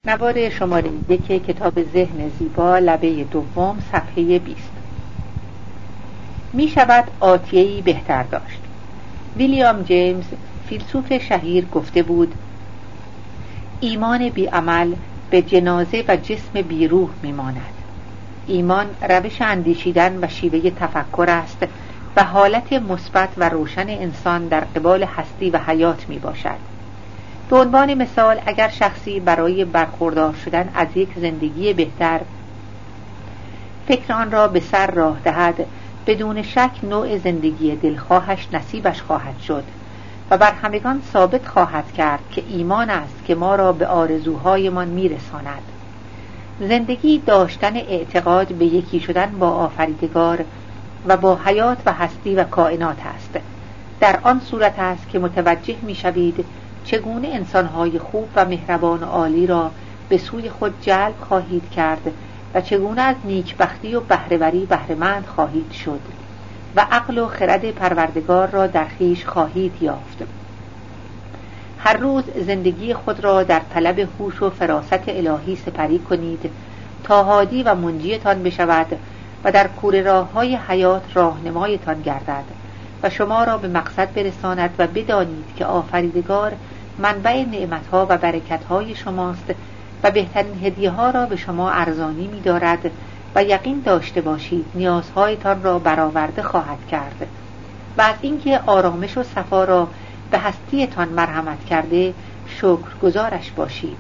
نوار شماره 1 کتاب ذهن زیبا، لبه دوم، صفحه 20. می شود آتیه‌ای بهتر داشت. ویلیام جیمز فیلسوف شهیر گفته بود: ایمان بی عمل به جنازه و جسم بی روح می ماند. ایمان روش اندیشیدن و شیوه تفکر است و حالت مثبت و روشن انسان در قبال هستی و حیات می باشد. به عنوان مثال، اگر شخصی برای برخوردار شدن از یک زندگی بهتر فکر آن را به سر راه دهد، بدون شک نوع زندگی دلخواهش نصیبش خواهد شد و بر همگان ثابت خواهد کرد که ایمان است که ما را به آرزوهایمان میرساند. زندگی داشتن اعتقاد به یکی شدن با آفریدگار و با حیات و هستی و کائنات است. در آن صورت است که متوجه می‌شوید چگونه انسان‌های خوب و مهربان و عالی را به سوی خود جلب خواهید کرد و چگونه از نیکبختی و بهره‌وری بهره‌مند خواهید شد و عقل و خرد پروردگار را در خویش خواهید یافت. هر روز زندگی خود را در طلب هوش و فراست الهی سپری کنید تا هادی و منجیتان بشود و در کوره راه‌های حیات راهنمایتان گردد و شما را به مقصد برساند و بدانید که آفریدگار منبع نعمت‌ها و برکت‌های شماست و بهترین هدیه‌ها را به شما ارزانی می‌دارد و یقین داشته باشید نیازهایتان را برآورده خواهد کرد و از اینکه آرامش و صفا را به هستیتان مرحمت کرده شکرگزارش باشید.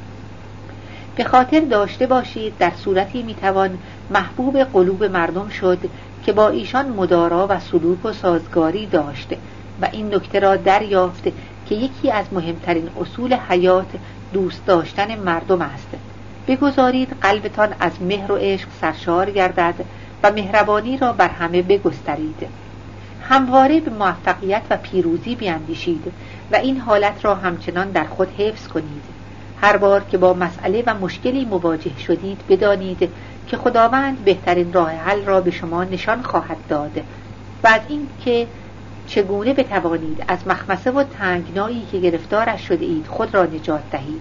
به خاطر داشته باشید در صورتی می‌توان محبوب قلوب مردم شد که با ایشان مدارا و سلوک و سازگاری داشت و این نکته را دریافت که یکی از مهمترین اصول حیات دوست داشتن مردم است. بگذارید قلبتان از مهر و عشق سرشار گردد و مهربانی را بر همه بگسترید. همواره به موفقیت و پیروزی بیاندیشید و این حالت را همچنان در خود حفظ کنید. هر بار که با مسئله و مشکلی مواجه شدید بدانید که خداوند بهترین راه حل را به شما نشان خواهد داد و از این که چگونه بتوانید از مخمصه و تنگنایی که گرفتارش شده اید خود را نجات دهید.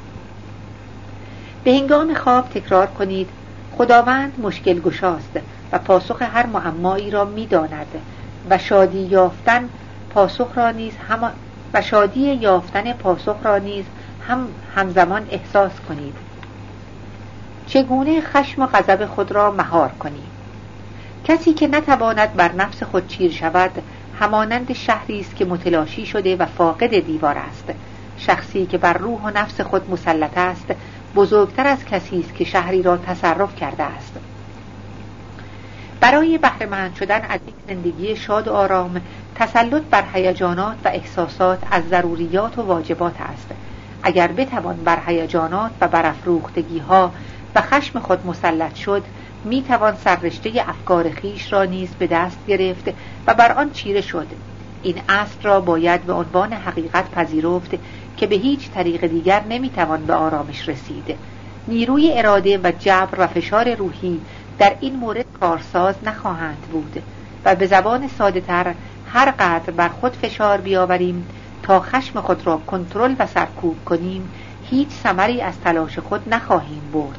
به هنگام خواب تکرار کنید: خداوند مشکل گشاست و پاسخ هر معمایی را می‌داند و شادی یافتن پاسخ را نیز همزمان احساس کنید. چگونه خشم و غضب خود را مهار کنید؟ کسی که نتواند بر نفس خود چیر شود همانند شهری است که متلاشی شده و فاقد دیوار است. شخصی که بر روح و نفس خود مسلط است بزرگتر از کسی است که شهری را تصرف کرده است. برای بهره‌مند شدن از یک زندگی شاد و آرام، تسلط بر هیجانات و احساسات از ضروریات و واجبات است. اگر بتوان بر هیجانات و بر افروختگی‌ها و خشم خود مسلط شد، میتوان سررشته افکار خیش را نیز به دست گرفت و بر آن چیره شد. این اصل را باید به عنوان حقیقت پذیرفت که به هیچ طریق دیگر نمیتوان به آرامش رسید. نیروی اراده و جبر و فشار روحی در این مورد کارساز نخواهند بود و به زبان ساده تر هر قدر بر خود فشار بیاوریم تا خشم خود را کنترل و سرکوب کنیم، هیچ ثمری از تلاش خود نخواهیم برد.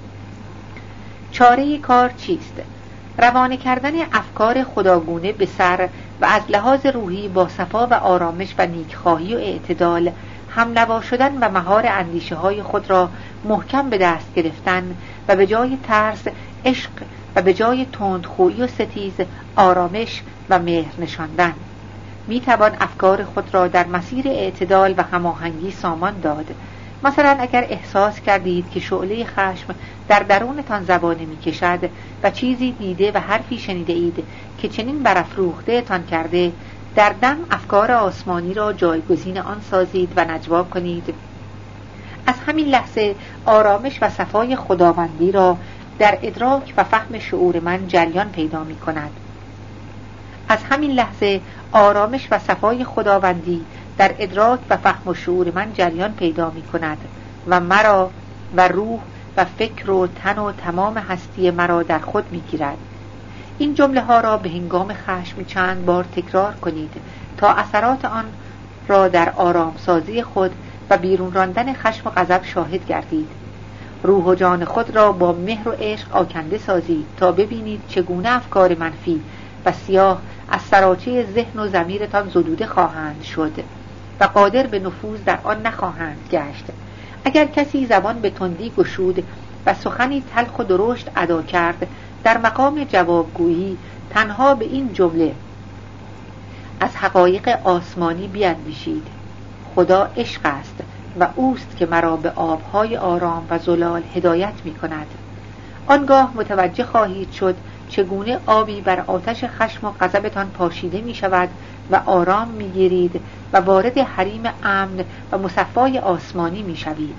چاره کار چیست؟ روانه کردن افکار خداگونه به سر و از لحاظ روحی با صفا و آرامش و نیکخواهی و اعتدال همنوا شدن و مهار اندیشه های خود را محکم به دست گرفتن و به جای ترس عشق و به جای تندخویی و ستیز آرامش و مهر نشاندن. می توان افکار خود را در مسیر اعتدال و هماهنگی سامان داد. مثلا اگر احساس کردید که شعله خشم در درونتان زبانه می کشد و چیزی دیده و حرفی شنیده اید که چنین برافروخته تان کرده، در دم افکار آسمانی را جایگزین آن سازید و نجوا کنید. از همین لحظه آرامش و صفای خداوندی را در ادراک و فهم شعور من جریان پیدا می کند. از همین لحظه آرامش و صفای خداوندی در ادراک و فهم و شعور من جریان پیدا می کند و مرا و روح و فکر و تن و تمام هستی مرا در خود می گیرد. این جمله ها را به هنگام خشم چند بار تکرار کنید تا اثرات آن را در آرامسازی خود و بیرون راندن خشم و غضب شاهد گردید. روح و جان خود را با مهر و عشق آکنده سازید تا ببینید چگونه افکار منفی و سیاه از سراچه ذهن و ضمیرتان زدوده خواهند شد و قادر به نفوذ در آن نخواهند گشت. اگر کسی زبان به تندی گشود و سخنی تلخ و درشت ادا کرد، در مقام جوابگویی تنها به این جمله از حقایق آسمانی بیندیشید: خدا عشق است و اوست که مرا به آبهای آرام و زلال هدایت می کند. آنگاه متوجه خواهید شد چگونه آبی بر آتش خشم و غضبتان پاشیده می شود و آرام می گیرید و وارد حریم امن و مصفای آسمانی می شوید.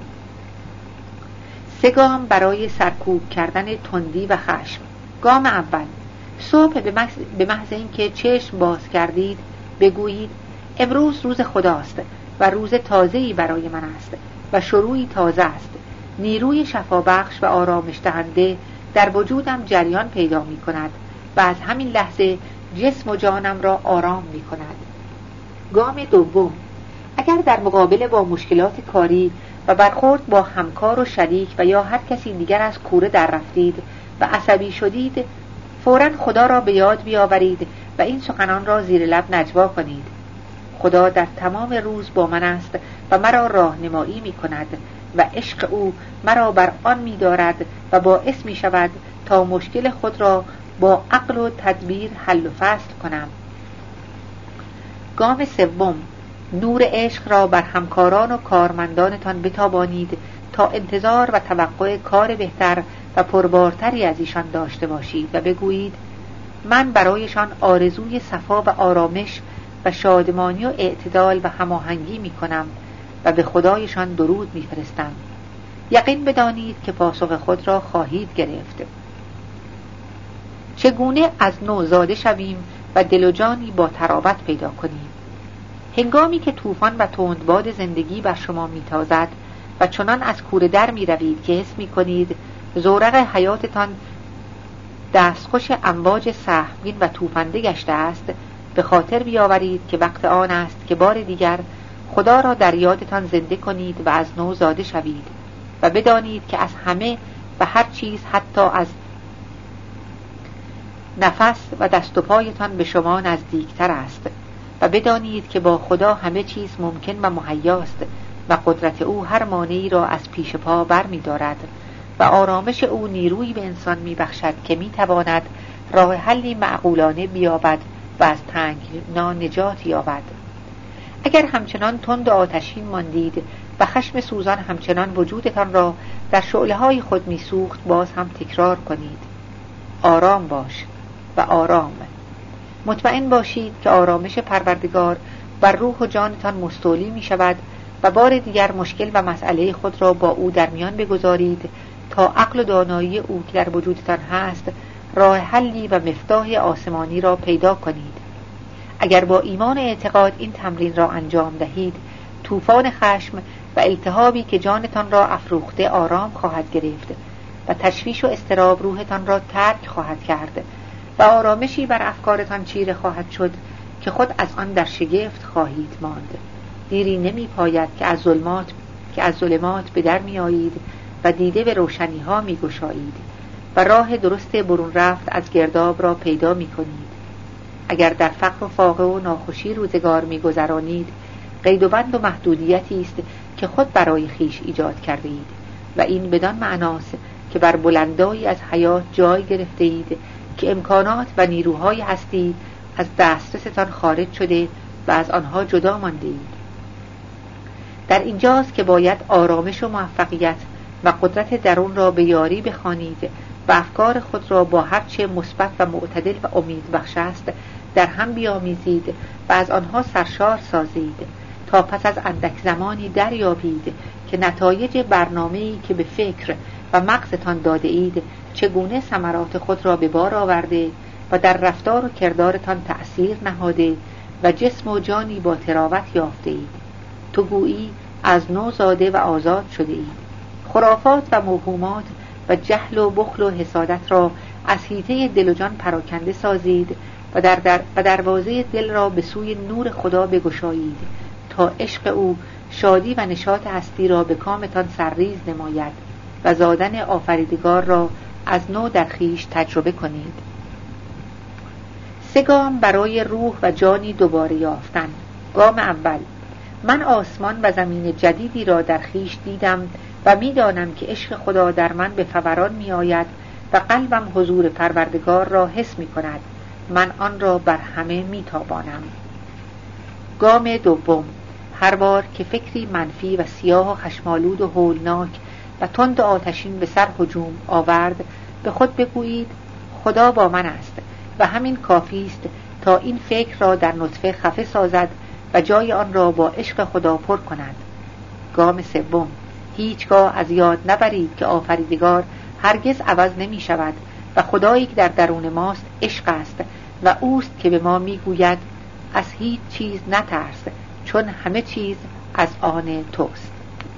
3 گام برای سرکوب کردن تندی و خشم. گام اول: صبح به محض اینکه چشم باز کردید بگویید: امروز روز خداست و روز تازه‌ای برای من است و شروعی تازه است. نیروی شفابخش و آرامش دهنده در وجودم جریان پیدا می کند و از همین لحظه جسم و جانم را آرام می کند. گام دوم: اگر در مقابله با مشکلات کاری و برخورد با همکار و شریک و یا هر کسی دیگر از کوره در رفتید و عصبی شدید، فوراً خدا را به یاد بیاورید و این سخنان را زیر لب نجوا کنید: خدا در تمام روز با من است و مرا راهنمایی می کند و عشق او مرا بر آن می دارد و باعث می شود تا مشکل خود را با عقل و تدبیر حل و فصل کنم. گام سوم: نور عشق را بر همکاران و کارمندانتان بتابانید تا انتظار و توقع کار بهتر و پربارتری از ایشان داشته باشید و بگویید: من برایشان آرزوی صفا و آرامش و شادمانی و اعتدال و هماهنگی می کنم و به خدایشان درود می فرستم. یقین بدانید که پاسخ خود را خواهید گرفت. چگونه از نو زاده شویم و دل و جانی با تراوت پیدا کنیم؟ هنگامی که طوفان و تندباد زندگی بر شما میتازد و چنان از کوره در می روید که حس می کنید زورق حیاتتان دستخوش امواج سهمگین و توفنده گشته است، به خاطر بیاورید که وقت آن است که بار دیگر خدا را در یادتان زنده کنید و از نو زاده شوید و بدانید که از همه و هر چیز، حتی از نفس و دست و پایتان، به شما نزدیکتر است و بدانید که با خدا همه چیز ممکن و مهیاست و قدرت او هر مانعی را از پیش پا بر می دارد و آرامش او نیرویی به انسان می بخشد که می تواند راه حلی معقولانه بیابد و از تنگنا نجات یابد. اگر همچنان تند و آتشین ماندید و خشم سوزان همچنان وجودتان را در شعله‌های خود می سوخت، باز هم تکرار کنید: آرام باش و آرام. مطمئن باشید که آرامش پروردگار بر روح و جانتان مستولی می شود و بار دیگر مشکل و مسئله خود را با او در میان بگذارید تا عقل و دانایی او که در وجودتان هست راه حلی و مفتاح آسمانی را پیدا کنید. اگر با ایمان و اعتقاد این تمرین را انجام دهید، طوفان خشم و التهابی که جانتان را افروخته آرام خواهد گرفت و تشویش و اضطراب روحتان را ترک خواهد کرد و آرامشی بر افکارتان چیره خواهد شد که خود از آن در شگفت خواهید ماند. دیری نمی پاید که از ظلمات به در می آیید و دیده به روشنی ها می گشایید و راه درست برون رفت از گرداب را پیدا می کنید. اگر در فقر و فاقه و ناخوشی روزگار می گذرانید، قید و بند و محدودیتی است که خود برای خیش ایجاد کرده اید و این بدان معناست که بر بلندایی از حیات جای گرفته اید که امکانات و نیروهای هستی از دسترستان خارج شده و از آنها جدا مانده اید. در اینجاست که باید آرامش و موفقیت و قدرت درون را به یاری بخوانید و افکار خود را با هرچه مثبت و معتدل و امیدبخش است در هم بیامیزید و از آنها سرشار سازید تا پس از اندک زمانی دریابید که نتایج برنامه‌ای که به فکر و مغزتان داده اید چگونه ثمرات خود را به بار آورده و در رفتار و کردارتان تأثیر نهاده و جسم و جانی با تراوت یافته اید. تو گویی از نو زاده و آزاد شده اید. خرافات و موهومات و جهل و بخل و حسادت را از حیطه دل و جان پراکنده سازید و دروازه دل را به سوی نور خدا بگشایید تا عشق او شادی و نشاط هستی را به کامتان سرریز نماید و زادن آفریدگار را از نو در خویش تجربه کنید. 3 گام برای روح و جانی دوباره یافتن. گام اول: من آسمان و زمین جدیدی را در خویش دیدم و می‌دانم که عشق خدا در من به فوران می‌آید و قلبم حضور پروردگار را حس می‌کند. من آن را بر همه می‌تابانم. گام دوم: هر بار که فکری منفی و سیاه و خشمالود و هولناک و تند و آتشین به سر هجوم آورد، به خود بگویید خدا با من است و همین کافی است تا این فکر را در نطفه خفه سازد و جای آن را با عشق خدا پر کند. گام سوم: هیچگاه از یاد نبرید که آفریدگار هرگز عوض نمی شود و خدایی که در درون ماست عشق است و اوست که به ما می گوید از هیچ چیز نترس، چون همه چیز از آن توست.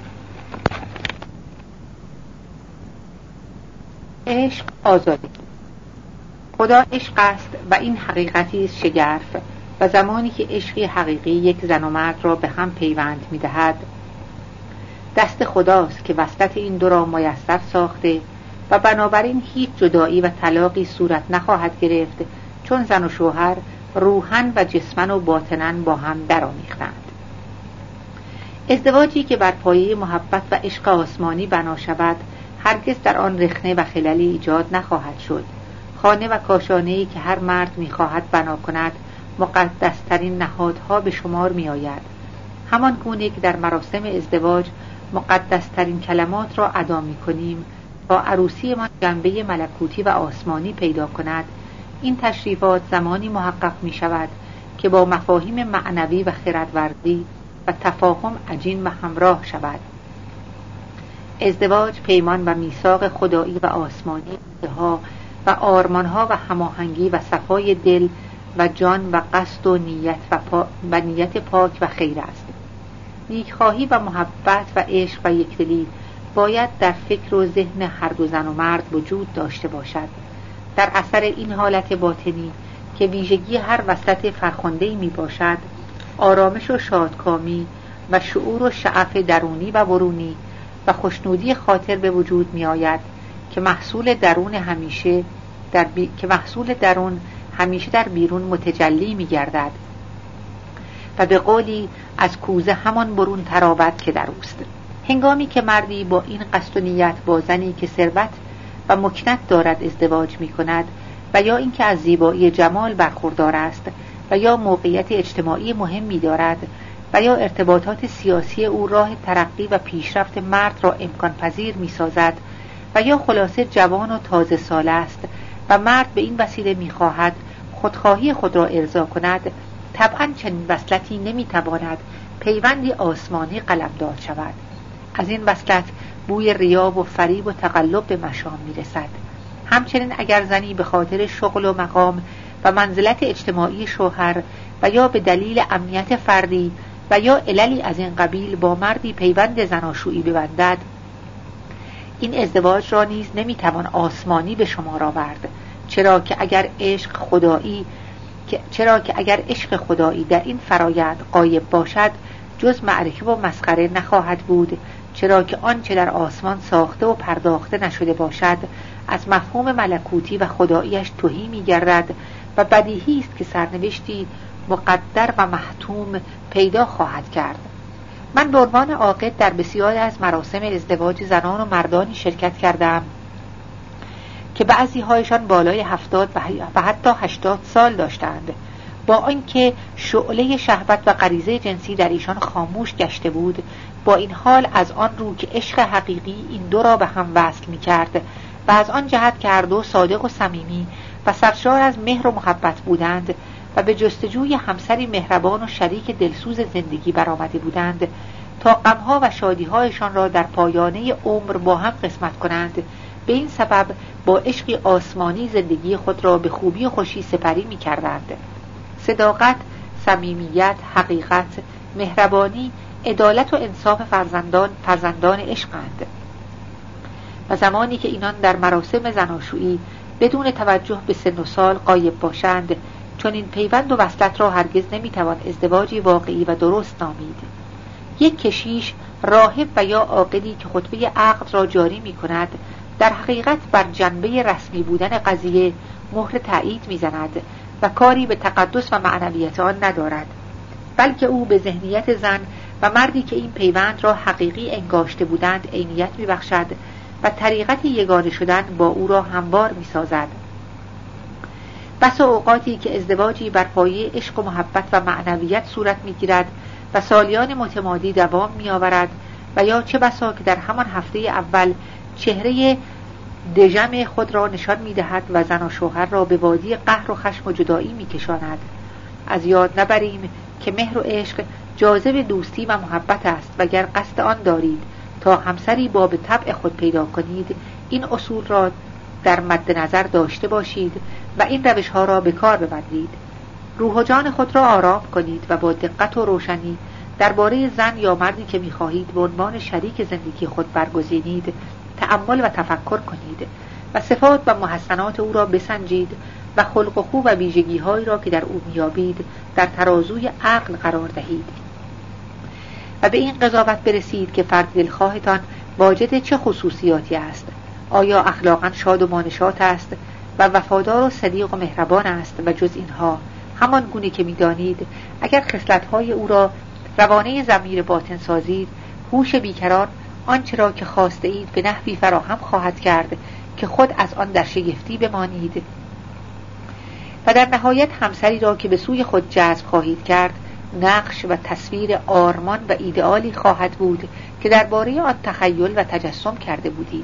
عشق آزادی. خدا عشق است و این حقیقتی است شگرف و زمانی که عشقی حقیقی یک زن و مرد را به هم پیوند می دهد، دست خداست که وصلت این دو را میسر ساخته و بنابراین هیچ جدایی و طلاقی صورت نخواهد گرفت، چون زن و شوهر روحاً و جسماً و باطناً با هم درآمیختند. ازدواجی که بر پایه محبت و عشق آسمانی بنا شود هرگز در آن رخنه و خللی ایجاد نخواهد شد. خانه و کاشانه‌ای که هر مرد می‌خواهد بنا کند مقدس‌ترین نهادها به شمار می‌آید. همان گونه که در مراسم ازدواج مقدس‌ترین کلمات را ادا می‌کنیم تا عروسی ما جنبه ملکوتی و آسمانی پیدا کند، این تشریفات زمانی محقق می‌شود که با مفاهیم معنوی و خردورزی و تفاهم عجین و همراه شود. ازدواج پیمان و میثاق خدایی و آسمانی ها و آرمانها و هماهنگی و صفای دل و جان و قصد و نیت پاک و خیر است. نیکخواهی و محبت و عشق و یکدلی باید در فکر و ذهن هر دو زن و مرد وجود داشته باشد. در اثر این حالت باطنی که ویژگی هر وصلت فرخنده‌ای می باشد، آرامش و شادکامی و شعور و شعف درونی و برونی و خوشنودی خاطر به وجود می آید که محصول درون همیشه در بیرون متجلی می گردد و به قولی از کوزه همان برون تراود که در اوست. هنگامی که مردی با این قصد و نیت با زنی که ثروت و مکنت دارد ازدواج می کند و یا اینکه از زیبایی جمال برخوردار است و یا موقعیت اجتماعی مهمی دارد و یا ارتباطات سیاسی او راه ترقی و پیشرفت مرد را امکان پذیر می سازد و یا خلاصه جوان و تازه سال است و مرد به این وسیله می خواهد خودخواهی خود را ارضا کند، طبعاً چنین وصلتی نمی تواند پیوندی آسمانی قلمداد شود. از این وصلت بوی ریا و فریب و تقلب به مشام می رسد. همچنین اگر زنی به خاطر شغل و مقام و منزلت اجتماعی شوهر و یا به دلیل امنیت فردی و یا عللی از این قبیل با مردی پیوند زناشویی ببندد، این ازدواج را نیز نمیتوان آسمانی به شمار آورد، چرا که اگر عشق خدایی در این فرایند غایب باشد جز معرکه و مسخره نخواهد بود، چرا که آنچه در آسمان ساخته و پرداخته نشده باشد از مفهوم ملکوتی و خداییش تهی می‌گردد و بدیهی است که سرنوشتی مقدر و محتوم پیدا خواهد کرد. من به عنوان عاقد در بسیاری از مراسم ازدواج زنان و مردانی شرکت کردم که بعضی هایشان بالای 70 و حتی 80 سال داشتند، با آنکه شعله شهوت و غریزه جنسی در ایشان خاموش گشته بود. با این حال از آن رو که عشق حقیقی این دو را به هم وصل می کرد و از آن جهت که هر دو صادق و صمیمی و سرشار از مهر و محبت بودند و به جستجوی همسری مهربان و شریک دلسوز زندگی برآمده بودند تا غمها و شادیهایشان را در پایانه عمر با هم قسمت کنند، به این سبب با عشقی آسمانی زندگی خود را به خوبی و خوشی سپری می کردند. صداقت، صمیمیت، حقیقت، مهربانی، عدالت و انصاف فرزندان عشقند. و زمانی که اینان در مراسم زناشویی بدون توجه به سن و سال غایب باشند، چون این پیوند و وصلت را هرگز نمیتوان ازدواجی واقعی و درست نامید. یک کشیش، راهب و یا عاقلی که خطبه عقد را جاری می‌کند، در حقیقت بر جنبه رسمی بودن قضیه مهر تایید می‌زند و کاری به تقدس و معنویت آن ندارد، بلکه او به ذهنیت زن و مردی که این پیوند را حقیقی انگاشته بودند عینیت می‌بخشد و طریقت یگانه شدن با او را هموار می‌سازد. بس اوقاتی که ازدواجی بر پایه عشق و محبت و معنویت صورت می‌گیرد و سالیان متمادی دوام می‌آورد و یا چه بسا که در همان هفته اول چهره دژم خود را نشان می‌دهد و زن و شوهر را به وادی قهر و خشم و جدایی می‌کشاند. از یاد نبریم که مهر و عشق جاذب دوستی و محبت است و گر قصد آن دارید تا همسری با به طبع خود پیدا کنید، این اصول را در مد نظر داشته باشید و این روش‌ها را به کار ببندید. روح و جان خود را آرام کنید و با دقت و روشنی درباره زن یا مردی که می‌خواهید به عنوان شریک زندگی خود برگزینید تأمل و تفکر کنید و صفات و محسنات او را بسنجید و خلق و خو و ویژگی‌هایی را که در او می‌یابید در ترازوی عقل قرار دهید و به این قضاوت برسید که فرد دلخواهتان واجد چه خصوصیاتی است. آیا اخلاقاً شاد و مانشات است و وفادار و صدیق و مهربان است و جز اینها همان گونه که می‌دانید اگر خصلت‌های او را روانه ضمیر باطن سازید، هوش بیکران آنچه را که خواسته اید به نحوی فراهم خواهد کرد که خود از آن در شگفتی بمانید و در نهایت همسری را که به سوی خود جذب خواهید کرد نقش و تصویر آرمان و ایدئالی خواهد بود که درباره آن تخیل و تجسم کرده بودید.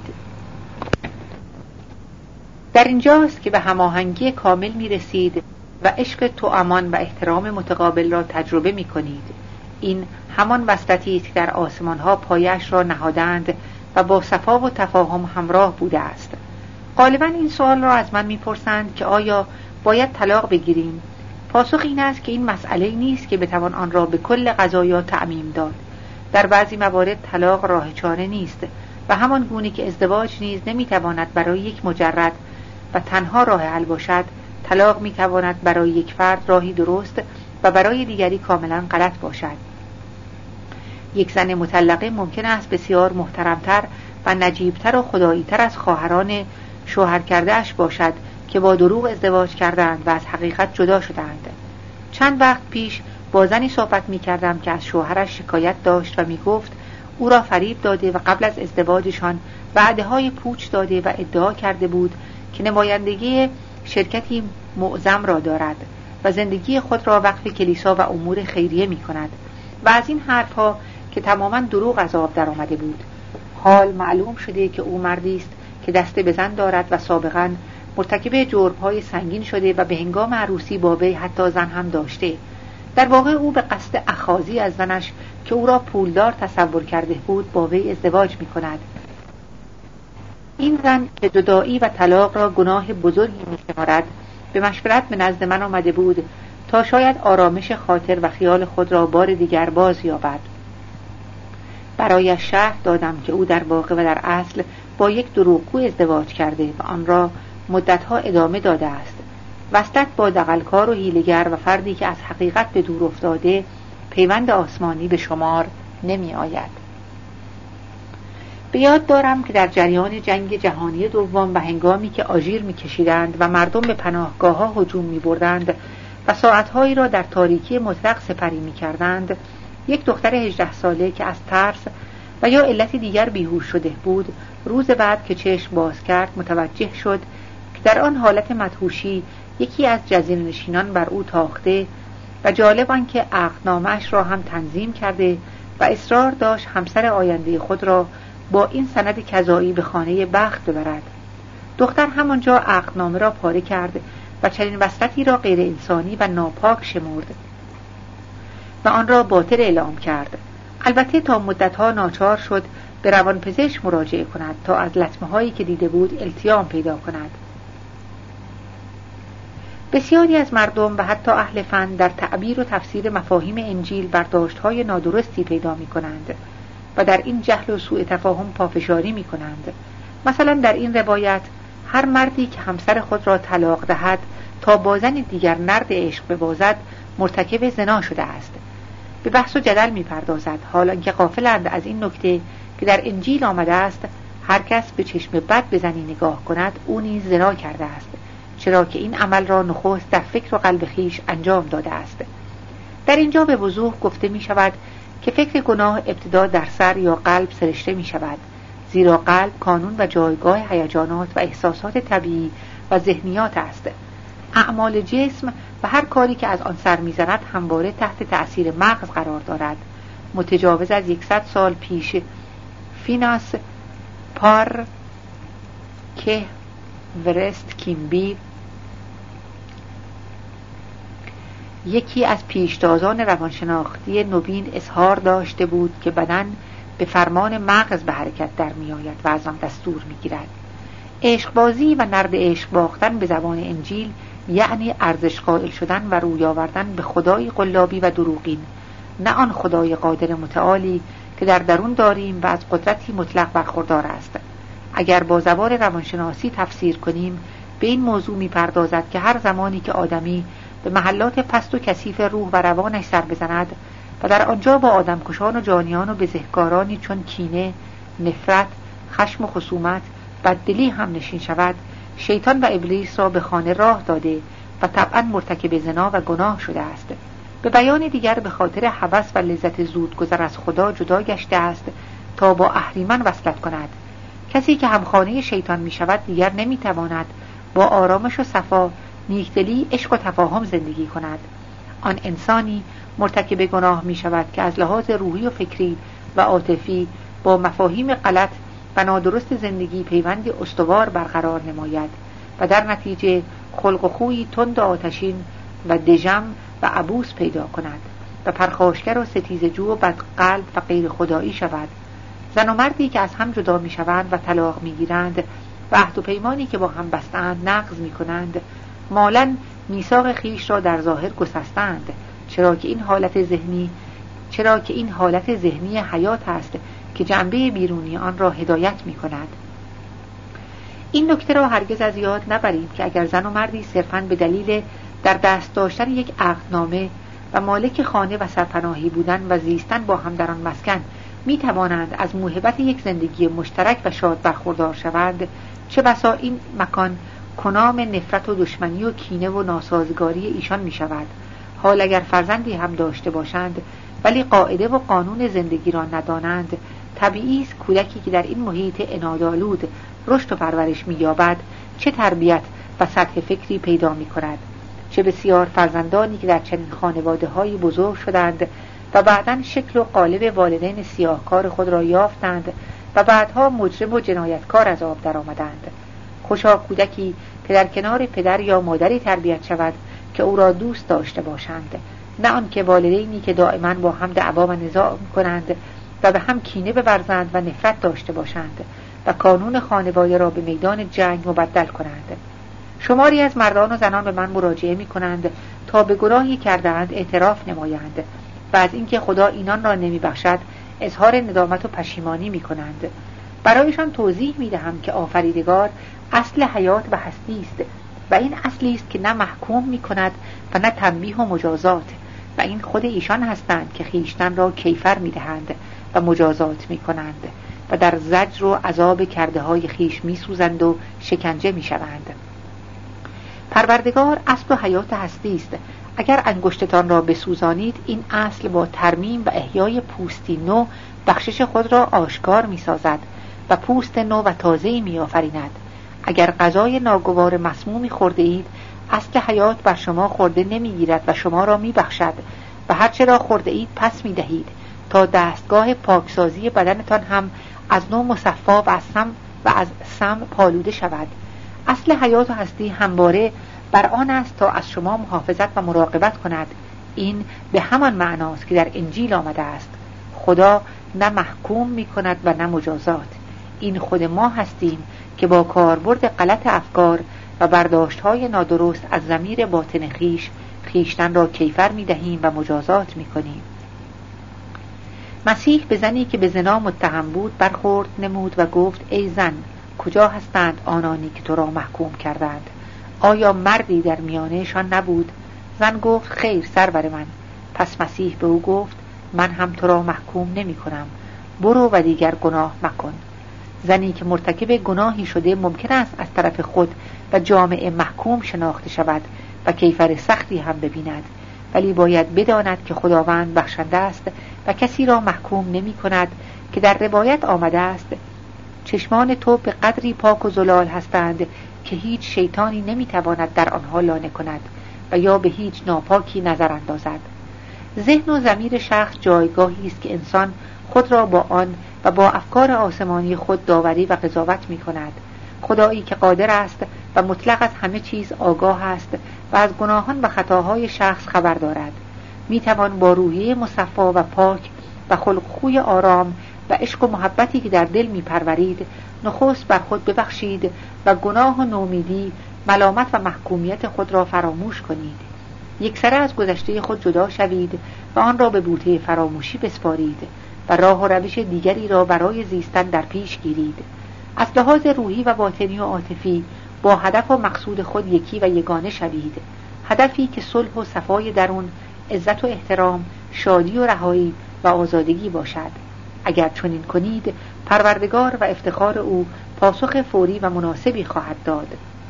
در اینجاست که به هماهنگی کامل می‌رسید و عشق توامان و احترام متقابل را تجربه می‌کنید. این همان وصلتی است که در آسمان‌ها پایش را نهادند و با صفا و تفاهم همراه بوده است. غالباً این سوال را از من می‌پرسند که آیا باید طلاق بگیریم؟ پاسخ این است که این مسئله نیست که بتوان آن را به کل قضایا تعمیم داد. در بعضی موارد طلاق راه چاره نیست و همان گونه که ازدواج نیز نمی‌تواند برای یک مجرد و تنها راه حل باشد، طلاق می‌تواند برای یک فرد راهی درست و برای دیگری کاملا غلط باشد. یک زن مطلقه ممکن است بسیار محترمتر و نجیبتر و خداییتر از خواهران شوهر کرده اش باشد که با دروغ ازدواج کردند و از حقیقت جدا شدند. چند وقت پیش با زنی صحبت می کردم که از شوهرش شکایت داشت و می گفت او را فریب داده و قبل از ازدواجشان وعده‌های پوچ داده و ادعا کرده بود که نمایندگی شرکتی معظم را دارد و زندگی خود را وقف کلیسا و امور خیریه می کند و از این حرفها که تماما دروغ از آب در آمده بود. حال معلوم شده که او مردی است که دست به زن دارد و سابقاً مرتکب جرم‌های سنگین شده و به هنگام عروسی با وی حتی زن هم داشته. در واقع او به قصد اخاذی از زنش که او را پولدار تصور کرده بود با وی ازدواج می کند. این زن که جدایی و طلاق را گناه بزرگی می شمارد به مشورت به نزد من آمده بود تا شاید آرامش خاطر و خیال خود را بار دیگر باز یابد. برایش شرح دادم که او در واقع و در اصل با یک دروغگو ازدواج کرده و آن را مدتها ادامه داده است. وصلت با دغلکار و حیله‌گر و فردی که از حقیقت به دور افتاده پیوند آسمانی به شمار نمی آید. به یاد دارم که در جریان جنگ جهانی دوم و هنگامی که آژیر می کشیدند و مردم به پناهگاه‌ها هجوم می بردند و ساعتهایی را در تاریکی مطلق سپری می کردند، یک دختر 18 ساله که از ترس و یا علت دیگر بیهوش شده بود، روز بعد که چشم باز کرد متوجه شد که در آن حالت مدهوشی یکی از جزیره‌نشینان بر او تاخته و جالب آن که عقدنامه‌اش را هم تنظیم کرده و اصرار داشت همسر آینده خود را با این سند کذایی به خانه بخت ببرد. دختر همانجا عقدنامه را پاره کرد و چنین وصلتی را غیر انسانی و ناپاک شمرد و آن را باطل اعلام کرد. البته تا مدتها ناچار شد به روانپزشک مراجعه کند تا از لطمه هایی که دیده بود التیام پیدا کند. بسیاری از مردم و حتی اهل فن در تعبیر و تفسیر مفاهیم انجیل برداشت‌های نادرستی پیدا می‌کنند و در این جهل و سوء تفاهم پافشاری می‌کنند. مثلا در این روایت هر مردی که همسر خود را طلاق دهد تا با زن دیگر نرد عشق ببازد مرتکب زنا شده است. به بحث و جدل می‌پردازد، حالا که غافلند از این نکته که در انجیل آمده است هر کس به چشم بد به زنی نگاه کند او نیز زنا کرده است، چرا که این عمل را نخست در فکر و قلب خویش انجام داده است. در اینجا به وضوح گفته می شود که فکر گناه ابتدا در سر یا قلب سرشته می شود، زیرا قلب کانون و جایگاه هیجانات و احساسات طبیعی و ذهنیات است. اعمال جسم و هر کاری که از آن سر می‌زند همواره تحت تأثیر مغز قرار دارد. متجاوز از 100 سال پیش فیناس پار که ورست کیمبی، یکی از پیشتازان روانشناختی نوین، اظهار داشته بود که بدن به فرمان مغز به حرکت در می‌آید و از آن دستور می‌گیرد. عشقبازی و نرد عشق باختن به زبان انجیل یعنی ارزش قائل شدن و روی آوردن به خدای قلابی و دروغین، نه آن خدای قادر متعالی که در درون داریم و از قدرتی مطلق برخوردار است. اگر با زبان روانشناسی تفسیر کنیم به این موضوع می‌پردازد که هر زمانی که آدمی به محلات پست و کثیف روح و روانش سر بزند و در آنجا با آدمکشان و جانیان و بزهکارانی چون کینه، نفرت، خشم و خصومت، بددلی هم نشین شود، شیطان و ابلیس را به خانه راه داده و طبعا مرتکب زنا و گناه شده است. به بیان دیگر به خاطر هوس و لذت زودگذر از خدا جدا گشته است تا با اهریمن وصلت کند. کسی که همخانه شیطان می شود دیگر نمی تواند با آرامش و صفا، نیکدلی، عشق و تفاهم زندگی کند. آن انسانی مرتکب گناه می شود که از لحاظ روحی و فکری و عاطفی با مفاهیم غلط و نادرست زندگی پیوندی استوار برقرار نماید و در نتیجه خلق و خویی تند و آتشین و دژم و عبوس پیدا کند و پرخاشگر و ستیزجو و بدقلب و غیر خدایی شود. زن و مردی که از هم جدا می شوند و طلاق می گیرند و عهد و پیمانی که با هم بستند نقض می کنند، مالاً میثاق خیش را در ظاهر گسستند، چرا که این حالت ذهنی حیات است که جنبه بیرونی آن را هدایت می کند. این نکته را هرگز از یاد نبرید که اگر زن و مردی صرفاً به دلیل در دست داشتن یک عقدنامه و مالک خانه و سرپناهی بودن و زیستن با هم در آن مسکن می توانند از موهبت یک زندگی مشترک و شاد برخوردار شوند، چه بسا این مکان کنام نفرت و دشمنی و کینه و ناسازگاری ایشان می شود. حال اگر فرزندی هم داشته باشند ولی قاعده و قانون زندگی را ندانند، طبیعی است کودکی که در این محیط عنادآلود رشد و پرورش می یابد چه تربیت و سطح فکری پیدا می کند. چه بسیار فرزندانی که در چنین خانواده‌های بزرگ شدند و بعداً شکل و قالب والدین سیاهکار خود را یافتند و بعدها مجرم و جنایتکار از آب در آمدند. خوشا کودکی که در کنار پدر یا مادری تربیت شود که او را دوست داشته باشند، نه آن که والدینی که دائما با هم دعوا و نزاع کنند و به هم کینه بورزند و نفرت داشته باشند و قانون خانواده را به میدان جنگ مبدل کنند. شماری از مردان و زنان به من مراجعه می کنند تا به گناهی کردند اعتراف نمایند و از اینکه خدا اینان را نمی بخشد اظهار ندامت و پشیمانی می کنند. برایشان توضیح می دهم که آفریدگار اصل حیات و هستی است و این اصلی است که نه محکوم می کند و نه تنبیه و مجازات، و این خود ایشان هستند که خیشتن را کیفر می دهند و مجازات می کنند و در زجر و عذاب کرده های خیش می سوزند و شکنجه می شوند. پروردگار اصل و حیات هستی است. اگر انگشتتان را بسوزانید این اصل با ترمیم و احیای پوستی نو بخشش خود را آشکار می سازد و پوست نو و تازه‌ای می آفریند. اگر غذای ناگوار مسمومی خورده اید اصل حیات بر شما خورده نمی گیرد و شما را می بخشد و هرچه را خورده اید پس می دهید تا دستگاه پاکسازی بدنتان هم از نو مصفا و از سم پالوده شود. اصل حیات و هستی همواره بر آن است تا از شما محافظت و مراقبت کند. این به همان معناست که در انجیل آمده است: خدا نه محکوم می کند و نه مجازات. این خود ما هستیم که با کاربرد غلط افکار و برداشت‌های نادرست از ضمیر باطن خیشتن را کیفر می دهیم و مجازات می کنیم. مسیح به زنی که به زنا متهم بود برخورد نمود و گفت: ای زن، کجا هستند آنانی که تو را محکوم کردند؟ آیا مردی در میانهشان نبود؟ زن گفت خیر سرور من. پس مسیح به او گفت من هم تو را محکوم نمی کنم، برو و دیگر گناه مکن. زنی که مرتکب گناهی شده ممکن است از طرف خود و جامعه محکوم شناخته شود و کیفر سختی هم ببیند، ولی باید بداند که خداوند بخشنده است و کسی را محکوم نمی کند که در روایت آمده است چشمان تو به قدری پاک و زلال هستند که هیچ شیطانی نمی تواند در آنها لانه کند و یا به هیچ ناپاکی نظر اندازد. ذهن و ضمیر شخص جایگاهی است که انسان خود را با آن و با افکار آسمانی خود داوری و قضاوت می کند. خدایی که قادر است و مطلق از همه چیز آگاه است و از گناهان و خطاهای شخص خبر دارد، می توان با روحیه مصفا و پاک و خلق خوی آرام و عشق و محبتی که در دل می پرورید نخست بر خود ببخشید و گناه و نومیدی، ملامت و محکومیت خود را فراموش کنید. یکسره از گذشته خود جدا شوید و آن را به بوته فراموشی بسپارید و راه و روش دیگری را برای زیستن در پیش گیرید. از لحاظ روحی و باطنی و عاطفی با هدف و مقصود خود یکی و یگانه شوید، هدفی که صلح و صفای درون، عزت و احترام، شادی و رهایی و آزادگی باشد. اگر چنین کنید پروردگار و افتخار او پاسخ فوری و مناسبی خواهد داد.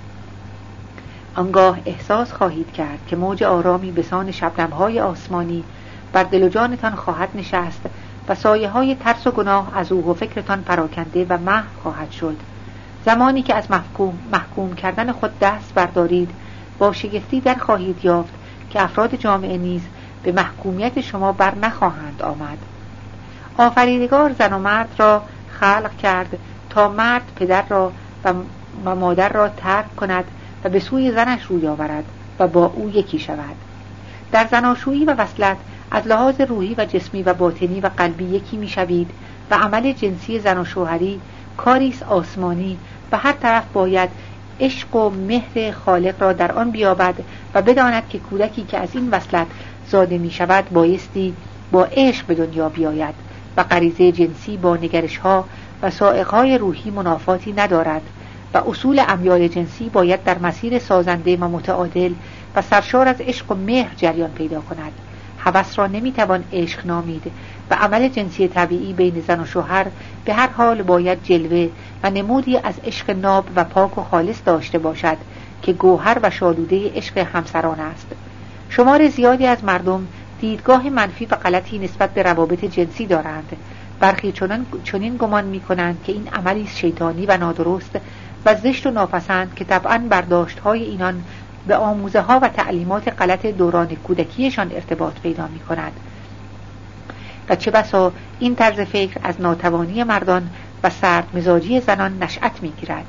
آنگاه احساس خواهید کرد که موج آرامی بسان شبنم‌های آسمانی بر دل و جانتان خواهد نشست و سایه‌های ترس و گناه از روح و فکرتان پراکنده و محو خواهد شد. زمانی که از محکوم کردن خود دست بردارید، با شگفتی در خواهید یافت که افراد جامعه نیز به محکومیت شما بر نخواهند آمد. آفریدگار زن و مرد را خلق کرد تا مرد پدر را و مادر را ترک کند و به سوی زنش روی آورد و با او یکی شود. در زناشویی و وصلت از لحاظ روحی و جسمی و باطنی و قلبی یکی می شوید و عمل جنسی زن و شوهری کاریست آسمانی و هر طرف باید عشق و مهر خالق را در آن بیابد و بداند که کودکی که از این وصلت زاده می شود بایستی با عشق به دنیا بیاید و غریزه جنسی با نگرش‌ها و سائق‌های روحی منافاتی ندارد و اصول امیال جنسی باید در مسیر سازنده و متعادل و سرشار از عشق و مهر جریان پیدا کند. هوس را نمیتوان عشق نامید و عمل جنسی طبیعی بین زن و شوهر به هر حال باید جلوه و نمودی از عشق ناب و پاک و خالص داشته باشد که گوهر و شالوده عشق همسران است. شمار زیادی از مردم دیدگاه منفی و غلطی نسبت به روابط جنسی دارند. برخی چنین گمان می‌کنند که این عملی شیطانی و نادرست و زشت و ناپسند که طبعاً برداشت‌های اینان به آموزه‌ها و تعلیمات غلط دوران کودکیشان ارتباط پیدا می‌کند و چه بسا این طرز فکر از ناتوانی مردان و سرد مزاجی زنان نشأت می‌گیرد.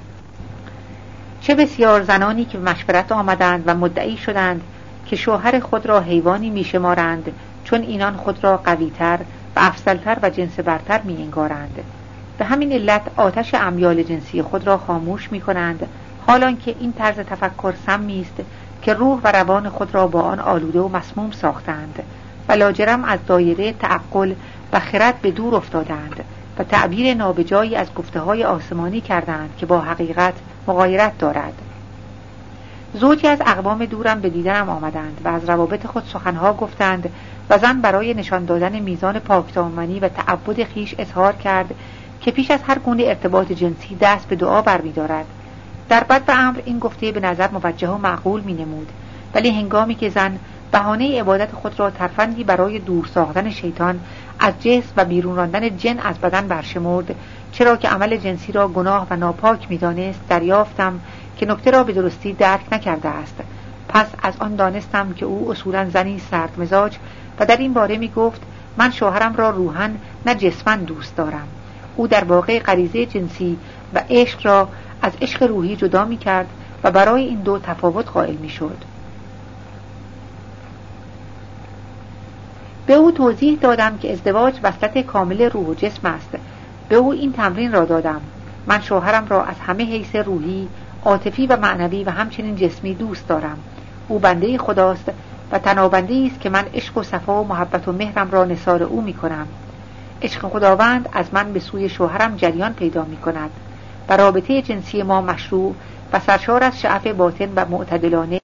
چه بسیار زنانی که به مشورت آمدند و مدعی شدند که شوهر خود را حیوانی می‌شمارند چون اینان خود را قوی‌تر و افضل‌تر و جنس برتر می‌انگارند. به همین علت آتش امیال جنسی خود را خاموش می‌کنند، حالان که این طرز تفکر سمی است که روح و روان خود را با آن آلوده و مسموم ساختند و لاجرم از دایره تعقل و خرد به دور افتادند و تعبیر نابجایی از گفته‌های آسمانی کردند که با حقیقت مغایرت دارد. زوجی از اقوام دورم به دیدنم آمدند و از روابط خود سخنها گفتند و زن برای نشان دادن میزان پاکدامنی و تعبد خیش اظهار کرد که پیش از هر گونه ارتباط جنسی دست به دعا برمی‌دارد. در بد و امر این گفته به نظر موجه و معقول می‌نمود، ولی هنگامی که زن بهانه عبادت خود را ترفندی برای دور ساختن شیطان از جسم و بیرون راندن جن از بدن برشمرد، چرا که عمل جنسی را گناه و ناپاک می‌دانست، دریافتم که نکته را به درستی درک نکرده است. پس از آن دانستم که او اصولاً زنی سرد مزاج و در این باره می‌گفت من شوهرم را روحاً نه جسماً دوست دارم. او در واقع غریزه جنسی و عشق را از عشق روحی جدا می‌کرد و برای این دو تفاوت قائل می‌شد. به او توضیح دادم که ازدواج وصلت کامل روح و جسم است. به او این تمرین را دادم: من شوهرم را از همه حیث روحی، عاطفی و معنوی و همچنین جسمی دوست دارم. او بنده خداست و تنابنده است که من عشق و صفا و محبت و مهرم را نثار او می‌کنم. عشق خداوند از من به سوی شوهرم جریان پیدا می‌کند و رابطه جنسی ما مشروع و سرشار از شعف باطن و معتدلانه